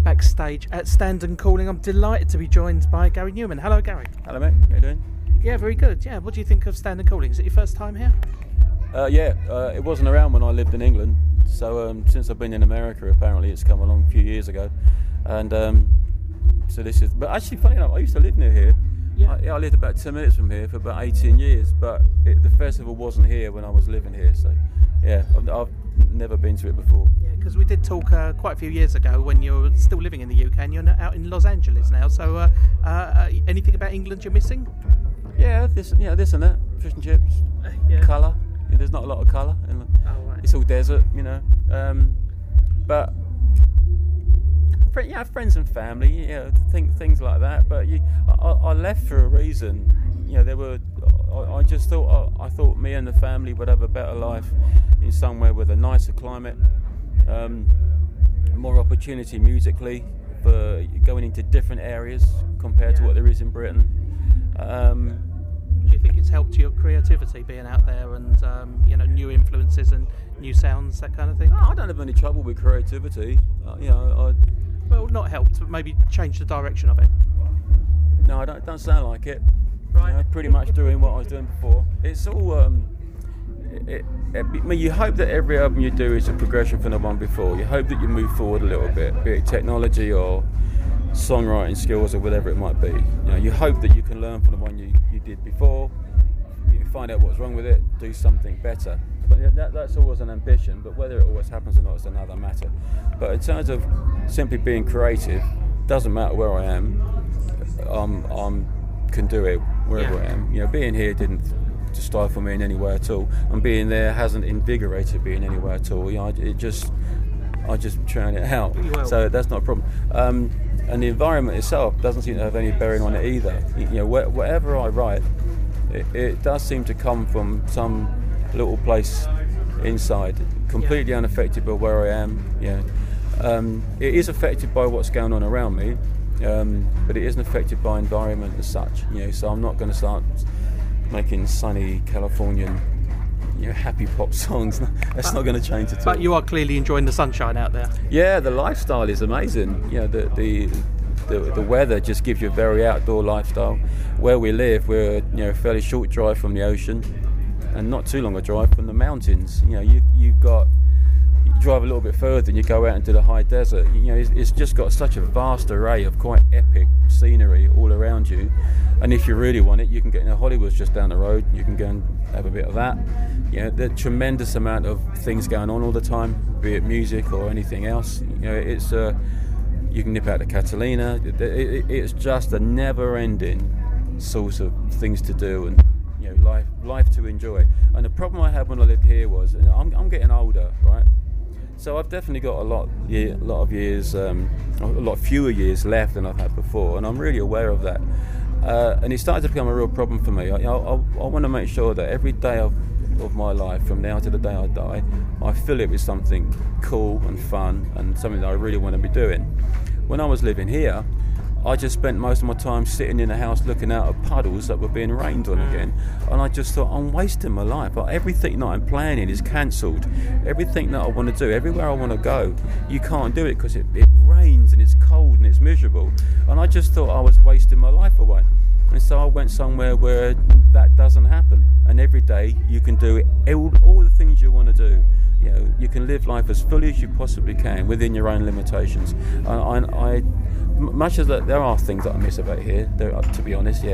backstage at Stand and Calling. I'm delighted to be joined by Gary Newman. Hello, Gary. Hello, mate. How you doing? Yeah, very good. Yeah, what do you think of Stand and Calling? Is it your first time here? It wasn't around when I lived in England. So since I've been in America, apparently it's come along a few years ago. And so this is... But actually, funny enough, I used to live near here. Yeah. I lived about 10 minutes from here for about 18 years. But the festival wasn't here when I was living here. So, yeah, I've never been to it before. Yeah, because we did talk quite a few years ago when you were still living in the UK and you're out in Los Angeles now. So anything about England you're missing? Yeah, this and that. Fish and chips. Colour. Yeah, there's not a lot of colour. Right. It's all desert, but friends and family, things like that. But I left for a reason. I just thought I thought me and the family would have a better life in somewhere with a nicer climate, more opportunity musically for going into different areas compared to what there is in Britain. Do you think it's helped your creativity being out there and new influences and new sounds, that kind of thing? No, I don't have any trouble with creativity. Well, not helped, but maybe changed the direction of it. No, I don't sound like it. Right. Pretty much doing what I was doing before. It's all. You hope that every album you do is a progression from the one before. You hope that you move forward a little bit, be it technology or songwriting skills or whatever it might be. You hope that you can learn from the one you did before. You find out what's wrong with it, do something better. But that's always an ambition. But whether it always happens or not is another matter. But in terms of simply being creative, doesn't matter where I am. Can do it wherever I am. Being here didn't stifle me in any way at all, and being there hasn't invigorated me in any way at all. I just churn it out. So that's not a problem. And the environment itself doesn't seem to have any bearing on it either. Whatever I write, it does seem to come from some little place inside, completely unaffected by where I am. It is affected by what's going on around me. But it isn't affected by environment as such, so I'm not going to start making sunny Californian, happy pop songs. That's not going to change at all. But you are clearly enjoying the sunshine out there. Yeah, the lifestyle is amazing. The weather just gives you a very outdoor lifestyle. Where we live, we're a fairly short drive from the ocean, and not too long a drive from the mountains. You drive a little bit further and you go out into the high desert. It's just got such a vast array of quite epic scenery all around you, and if you really want it, you can get Hollywood's just down the road. You can go and have a bit of that. The tremendous amount of things going on all the time, be it music or anything else. It's you can nip out to Catalina. It's just a never-ending source of things to do and life to enjoy. And the problem I had when I lived here was, and I'm getting older, right? So I've definitely got a lot of years, a lot fewer years left than I've had before, and I'm really aware of that. And it started to become a real problem for me. I want to make sure that every day of my life, from now to the day I die, I fill it with something cool and fun and something that I really want to be doing. When I was living here, I just spent most of my time sitting in the house looking out at puddles that were being rained on again, and I just thought, I'm wasting my life. Everything that I'm planning is cancelled. Everything that I want to do, everywhere I want to go, you can't do it because it rains and it's cold and it's miserable. And I just thought I was wasting my life away. And so I went somewhere where that doesn't happen, and every day you can do all the things you want to do. You can live life as fully as you possibly can within your own limitations. Much as that, there are things that I miss about here, to be honest,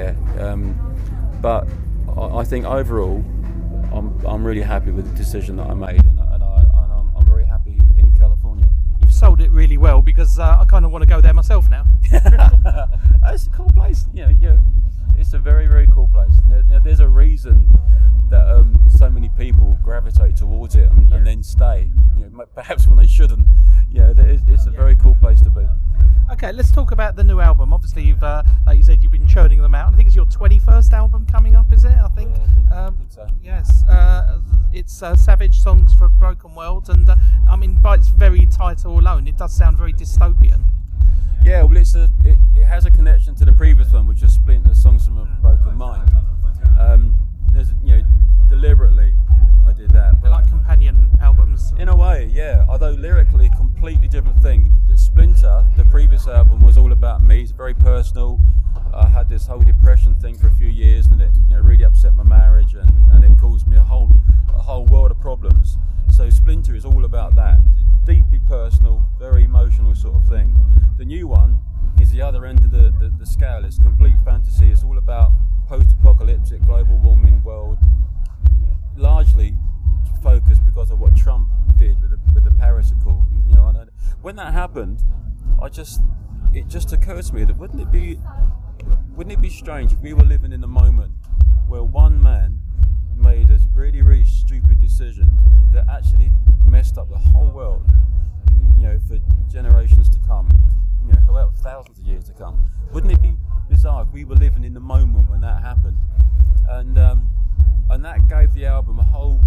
but I think overall I'm really happy with the decision that I made, and I'm very happy in California. You've sold it really well, because I kind of want to go there myself now. It's a cool place. It's a very, very cool place. Now, there's a reason that so many people gravitate towards it and then stay. Perhaps when they shouldn't. It's a very cool place to be. Okay, let's talk about the new album. Obviously, you've, like you said, you've been churning them out. I think it's your 21st album coming up, is it? I think I think so. Yes. It's Savage Songs for a Broken World, and by its very title alone, it does sound very dystopian. Yeah, well, it has a connection to the previous one, which is Splinter, Songs from a Broken Mind. There's deliberately I did that. They're like companion albums. In a way, yeah. Although lyrically, a completely different thing. Splinter, the previous album was all about me. It's very personal. I had this whole depression thing for a few years, and it really upset my marriage, and it caused me a whole world of problems. So Splinter is all about that. It's a deeply personal, very emotional sort of thing. The new one is the other end of the scale. It's complete fantasy. It's all about post-apocalyptic global warming world, largely focused because of what Trump did with the Paris Accord. When that happened, it just occurred to me that wouldn't it be strange if we were living in a moment where one man made a really, really stupid decision that actually messed up the whole world, for generations to come, however, thousands of years to come. Wouldn't it be bizarre if we were living in the moment when that happened? And that gave the album a whole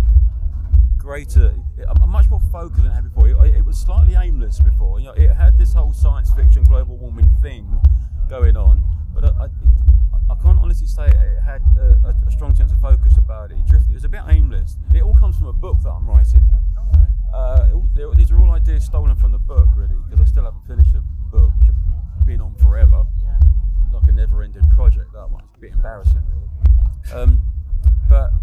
much more focus than it had before. It was slightly aimless before. It had this whole science fiction global warming thing going on, but I can't honestly say it had a strong sense of focus about it. It was a bit aimless. It all comes from a book that I'm writing. These are all ideas stolen from the book, really, because I still haven't finished the book, which has been on forever. Yeah. Like a never-ending project, that one. It's a bit embarrassing, really. But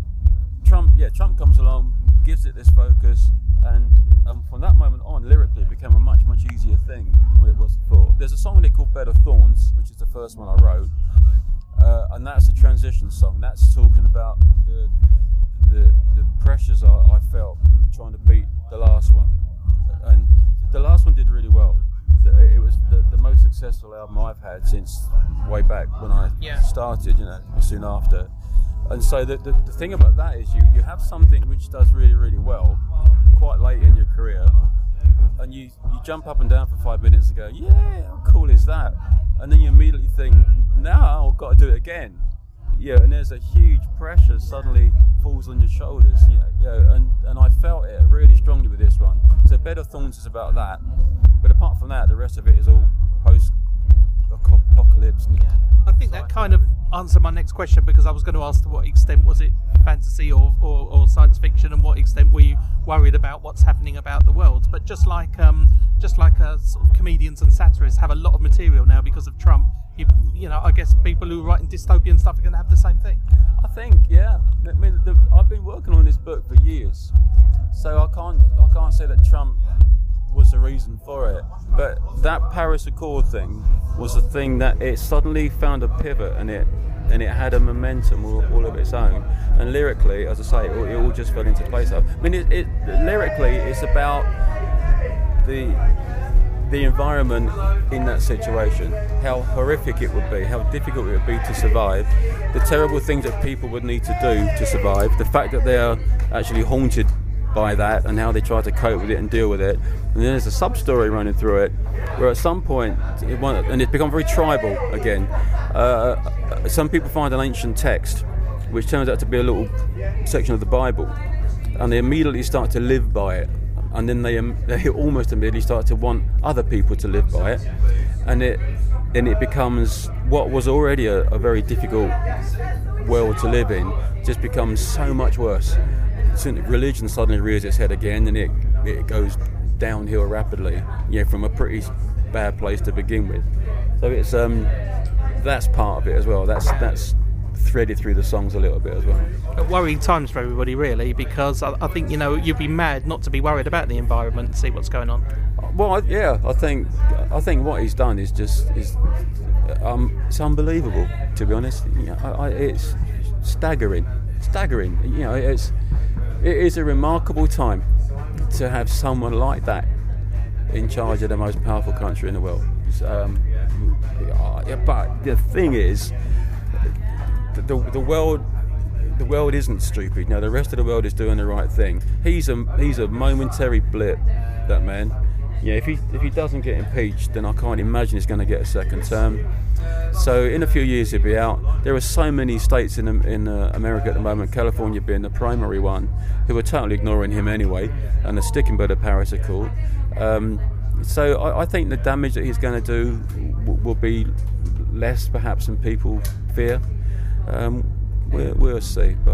Trump comes along, gives it this focus, and from that moment on, lyrically, it became a much, much easier thing than it was before. There's a song in it called Bed of Thorns, which is the first one I wrote, and that's a transition song. That's talking about the pressures I felt trying to beat the last one, and the last one did really well. It was the most successful album I've had since way back when I started, soon after. And so the thing about that is you have something which does really, really well quite late in your career, and you jump up and down for 5 minutes and go, yeah, how cool is that? And then you immediately think, now I've got to do it again. And there's a huge pressure suddenly falls on your shoulders. And I felt it really strongly with this one. So Bed of Thorns is about that, but apart from that, the rest of it is all post-apocalypse. I think that kind of answered my next question, because I was going to ask to what extent was it fantasy or science fiction, and what extent were you worried about what's happening about the world. But just like sort of comedians and satirists have a lot of material now because of Trump, I guess people who write in dystopian stuff are going to have the same thing. I think, yeah. I mean, I've been working on this book for years, so I can't say that Trump was the reason for it. But that Paris Accord thing was the thing that it suddenly found a pivot, and it had a momentum all of its own. And lyrically, as I say, it all just fell into place. I mean, lyrically, it's about the environment in that situation, how horrific it would be, how difficult it would be to survive, the terrible things that people would need to do to survive, the fact that they are actually haunted by that, and how they try to cope with it and deal with it. And then there's a sub-story running through it, where at some point, and it's become very tribal again, some people find an ancient text, which turns out to be a little section of the Bible, and they immediately start to live by it. And then they almost immediately start to want other people to live by it, and it becomes what was already a very difficult world to live in, just becomes so much worse. Religion suddenly rears its head again, and it goes downhill rapidly, from a pretty bad place to begin with. So it's that's part of it as well. That's threaded through the songs a little bit as well. Worrying times for everybody, really, because I think you'd be mad not to be worried about the environment and see what's going on. Well, I think what he's done is it's unbelievable, to be honest. It's staggering. It is a remarkable time to have someone like that in charge of the most powerful country in the world. But the thing is, the world isn't stupid. The rest of the world is doing the right thing. He's a momentary blip, that man. If he doesn't get impeached, then I can't imagine he's going to get a second term. So in a few years he'll be out. There are so many states in America at the moment, California being the primary one, who are totally ignoring him anyway and are sticking by the Paris Accord. So I think the damage that he's going to do will be less perhaps than people fear. We'll see, but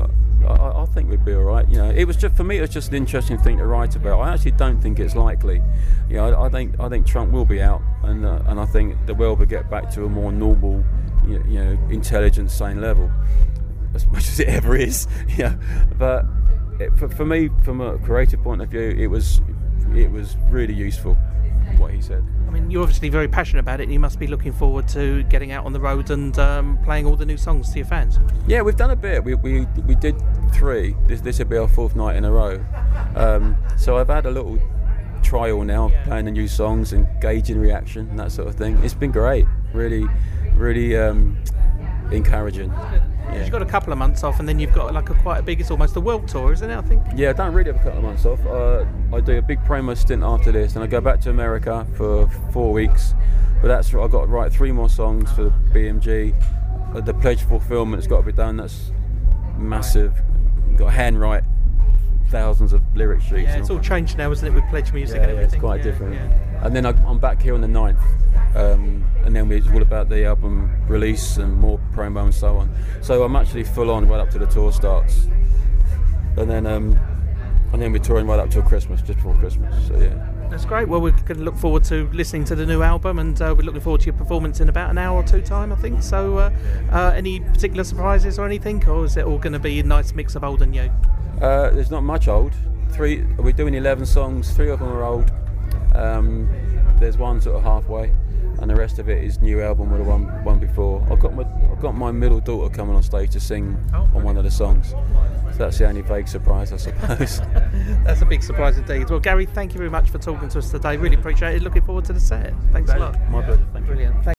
I think we'd be all right. You know, it was just, for me, it was just an interesting thing to write about. I actually don't think it's likely. You know, I think Trump will be out, and I think the world will get back to a more normal, you know, intelligent, sane level, as much as it ever is. You know, but for me, from a creative point of view, it was really useful what he said. I mean, you're obviously very passionate about it, and you must be looking forward to getting out on the road and playing all the new songs to your fans. Yeah, we've done a bit. We did 3. This will be our 4th night in a row. So I've had a little trial now, playing the new songs and gauging reaction and that sort of thing. It's been great. Really encouraging. Yeah. You've got a couple of months off, and then you've got like quite a big, it's almost a world tour, isn't it, I think? Yeah, I don't really have a couple of months off. I do a big promo stint after this, and I go back to America for 4 weeks. But I've got to write 3 more songs for the BMG. The pledge fulfillment's got to be done. That's massive. Got to handwrite thousands of lyric sheets. Yeah, it's all changed now, isn't it, with pledge music and everything? It's quite different. Yeah. And then I'm back here on the 9th. And then it's all about the album release and more promo and so on. So I'm actually full on right up to the tour starts, and then we're touring right up till Christmas, just before Christmas. So yeah, that's great. Well, we're going to look forward to listening to the new album, and we're looking forward to your performance in about an hour or 2 time, I think. So, any particular surprises or anything, or is it all going to be a nice mix of old and new? There's not much old. We're doing 11 songs. 3 of them are old. There's one sort of halfway, and the rest of it is new album with the one before. I've got my middle daughter coming on stage to sing on one of the songs. So that's the only vague surprise, I suppose. That's a big surprise indeed. Well, Gary, thank you very much for talking to us today. Really appreciate it. Looking forward to the set. Thanks a lot. My pleasure. Thank you. Brilliant.